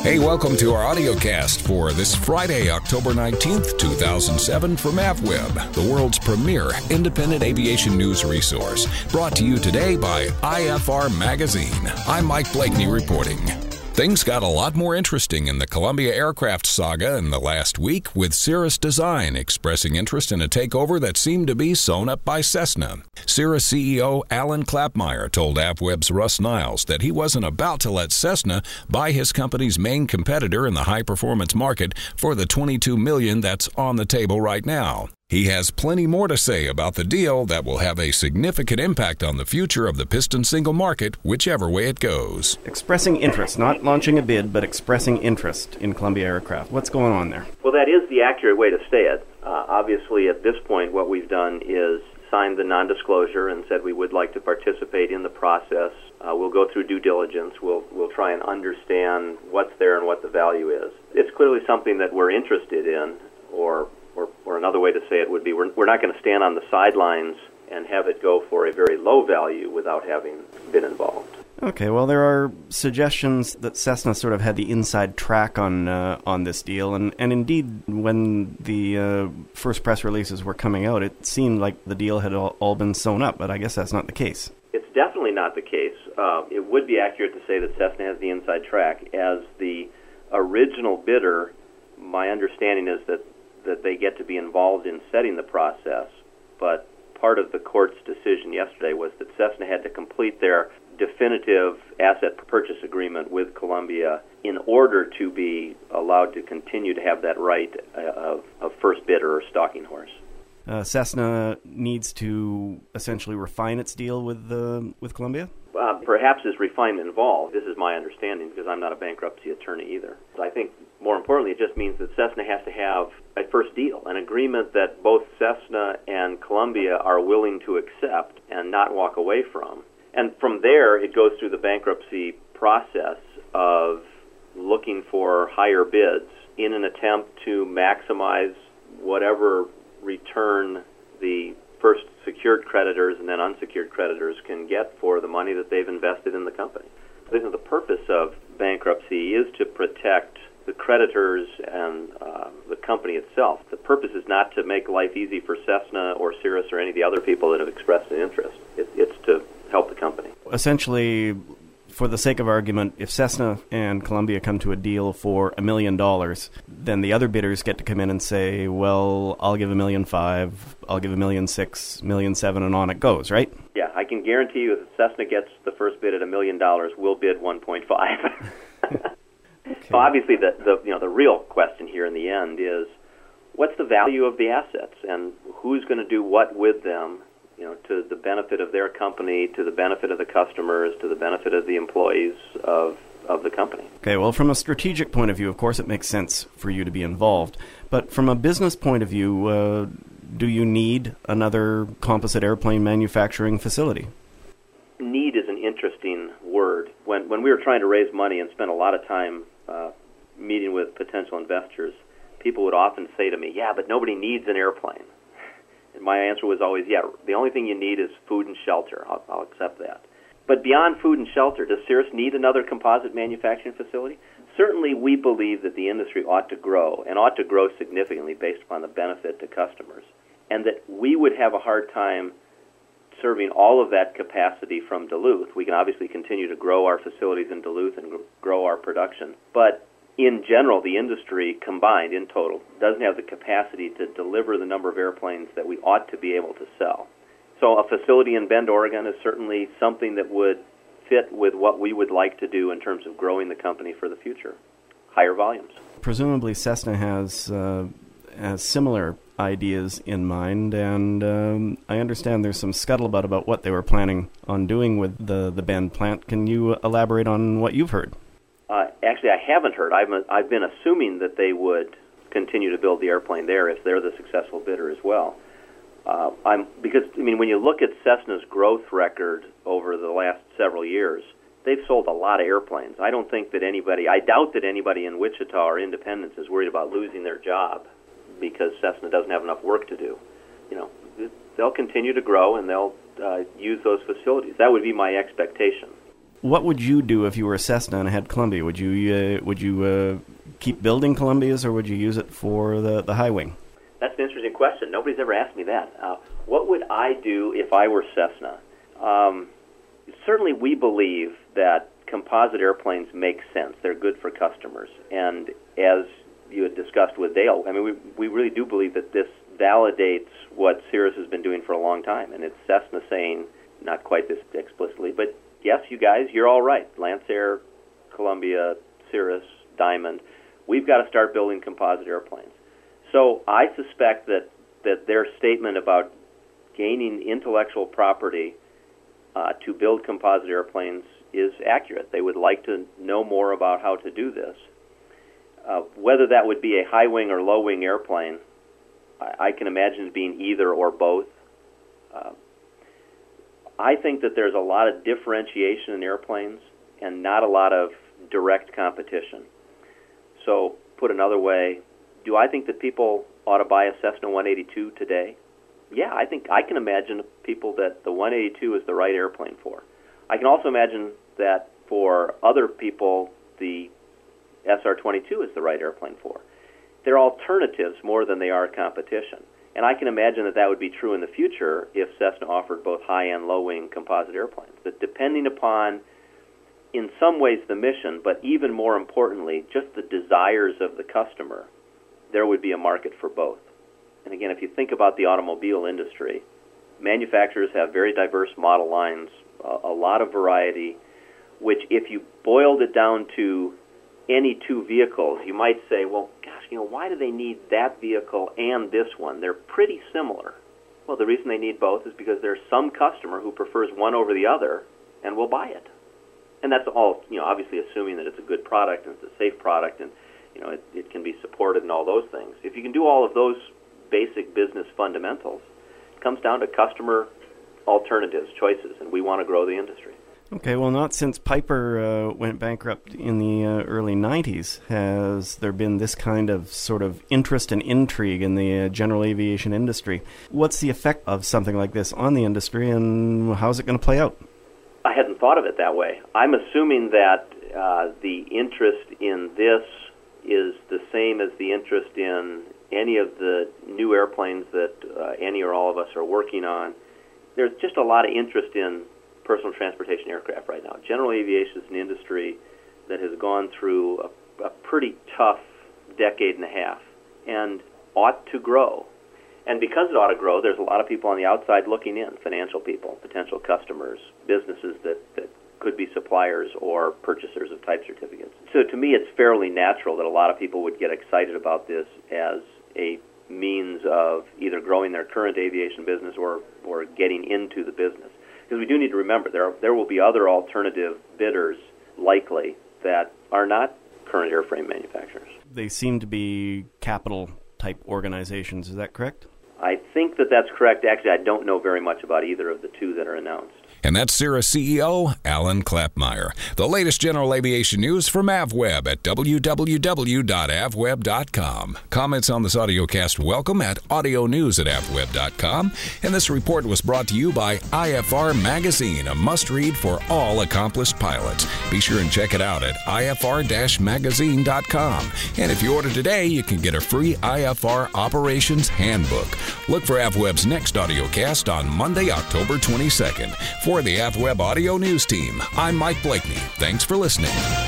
Hey, welcome to our audiocast for this Friday, October 19th, 2007 from AvWeb, the world's premier independent aviation news resource. Brought to you today by IFR Magazine. I'm Mike Blakeney reporting. Things got a lot more interesting in the Columbia aircraft saga in the last week, with Cirrus Design expressing interest in a takeover that seemed to be sewn up by Cessna. Cirrus CEO Alan Klapmeyer told AvWeb's Russ Niles that he wasn't about to let Cessna buy his company's main competitor in the high-performance market for the $22 million that's on the table right now. He has plenty more to say about the deal that will have a significant impact on the future of the piston single market, whichever way it goes. Expressing interest, not launching a bid, but expressing interest in Columbia Aircraft. What's going on there? Well, that is the accurate way to say it. Obviously, at this point, what we've done is signed the non-disclosure and said we would like to participate in the process. We'll go through due diligence. We'll try and understand what's there and what the value is. It's clearly something that we're interested in, or another way to say it would be we're not going to stand on the sidelines and have it go for a very low value without having been involved. Okay, well, there are suggestions that Cessna sort of had the inside track on this deal, and indeed, when the first press releases were coming out, it seemed like the deal had all been sewn up, but I guess that's not the case. It's definitely not the case. It would be accurate to say that Cessna has the inside track. As the original bidder, my understanding is that they get to be involved in setting the process, but part of the court's decision yesterday was that Cessna had to complete their definitive asset purchase agreement with Columbia in order to be allowed to continue to have that right of first bidder or stalking horse. Cessna needs to essentially refine its deal with Columbia? Perhaps is refinement involved. This is my understanding because I'm not a bankruptcy attorney either. I think more importantly it just means that Cessna has to have a first deal, an agreement that both Cessna and Columbia are willing to accept and not walk away from. And from there it goes through the bankruptcy process of looking for higher bids in an attempt to maximize whatever return the first secured creditors and then unsecured creditors can get for the money that they've invested in the company. I think the purpose of bankruptcy is to protect the creditors and the company itself. The purpose is not to make life easy for Cessna or Cirrus or any of the other people that have expressed an interest. It's to help the company. Essentially, for the sake of argument, if Cessna and Columbia come to a deal for $1 million, then the other bidders get to come in and say, well, I'll give $1.5 million, I'll give $1.6 million, $1.7 million, and on it goes, right? Yeah, I can guarantee you if Cessna gets the first bid at $1 million, we'll bid 1.5. Okay. So obviously the real question here in the end is what's the value of the assets and who's going to do what with them, to the benefit of their company, to the benefit of the customers, to the benefit of the employees of the company. Okay, well, from a strategic point of view, of course, it makes sense for you to be involved. But from a business point of view, do you need another composite airplane manufacturing facility? Need is an interesting word. When we were trying to raise money and spent a lot of time meeting with potential investors, people would often say to me, yeah, but nobody needs an airplane. And my answer was always, yeah, the only thing you need is food and shelter. I'll accept that. But beyond food and shelter, does Cirrus need another composite manufacturing facility? Certainly we believe that the industry ought to grow, and ought to grow significantly based upon the benefit to customers, and that we would have a hard time serving all of that capacity from Duluth. We can obviously continue to grow our facilities in Duluth and grow our production, but in general, the industry combined in total doesn't have the capacity to deliver the number of airplanes that we ought to be able to sell. So a facility in Bend, Oregon is certainly something that would fit with what we would like to do in terms of growing the company for the future. Higher volumes. Presumably Cessna has similar ideas in mind, and I understand there's some scuttlebutt about what they were planning on doing with the Bend plant. Can you elaborate on what you've heard? Actually, I haven't heard. I've been assuming that they would continue to build the airplane there if they're the successful bidder as well. Because when you look at Cessna's growth record over the last several years, they've sold a lot of airplanes. I doubt that anybody in Wichita or Independence is worried about losing their job because Cessna doesn't have enough work to do. They'll continue to grow and they'll use those facilities. That would be my expectation. What would you do if you were Cessna and had Columbia? Would you keep building Columbias, or would you use it for the high wing? That's an interesting question. Nobody's ever asked me that. What would I do if I were Cessna? Certainly we believe that composite airplanes make sense. They're good for customers. And as you had discussed with Dale, I mean, we really do believe that this validates what Cirrus has been doing for a long time. And it's Cessna saying, not quite this explicitly, but yes, you guys, you're all right. Lancer, Columbia, Cirrus, Diamond, we've got to start building composite airplanes. So I suspect that their statement about gaining intellectual property to build composite airplanes is accurate. They would like to know more about how to do this. Whether that would be a high-wing or low-wing airplane, I can imagine it being either or both. I think that there's a lot of differentiation in airplanes and not a lot of direct competition. So, put another way, do I think that people ought to buy a Cessna 182 today? Yeah, I think I can imagine people that the 182 is the right airplane for. I can also imagine that for other people, the SR-22 is the right airplane for. They're alternatives more than they are competition. And I can imagine that would be true in the future if Cessna offered both high and low-wing composite airplanes. That depending upon, in some ways, the mission, but even more importantly, just the desires of the customer, there would be a market for both. And again, if you think about the automobile industry, manufacturers have very diverse model lines, a lot of variety, which if you boiled it down to any two vehicles, you might say, well, gosh, why do they need that vehicle and this one? They're pretty similar. Well, the reason they need both is because there's some customer who prefers one over the other and will buy it. And that's all, obviously assuming that it's a good product and it's a safe product and, it can be supported and all those things. If you can do all of those basic business fundamentals, it comes down to customer alternatives, choices, and we want to grow the industry. Okay, well, not since Piper went bankrupt in the early 90s has there been this kind of sort of interest and intrigue in the general aviation industry. What's the effect of something like this on the industry, and how's it going to play out? I hadn't thought of it that way. I'm assuming that the interest in this is the same as the interest in any of the new airplanes that any or all of us are working on. There's just a lot of interest in personal transportation aircraft right now. General aviation is an industry that has gone through a pretty tough decade and a half and ought to grow. And because it ought to grow, there's a lot of people on the outside looking in, financial people, potential customers, businesses that could be suppliers or purchasers of type certificates. So to me, it's fairly natural that a lot of people would get excited about this as a means of either growing their current aviation business or getting into the business. Because we do need to remember, there will be other alternative bidders, likely, that are not current airframe manufacturers. They seem to be capital-type organizations. Is that correct? I think that's correct. Actually, I don't know very much about either of the two that are announced. And that's Cirrus CEO Alan Klappmeyer. The latest general aviation news from AvWeb at www.avweb.com. Comments on this audiocast welcome at audionews@avweb.com. And this report was brought to you by IFR Magazine, a must-read for all accomplished pilots. Be sure and check it out at ifr-magazine.com. And if you order today, you can get a free IFR Operations Handbook. Look for AvWeb's next audiocast on Monday, October 22nd. For the AvWeb Audio News Team, I'm Mike Blakeney. Thanks for listening.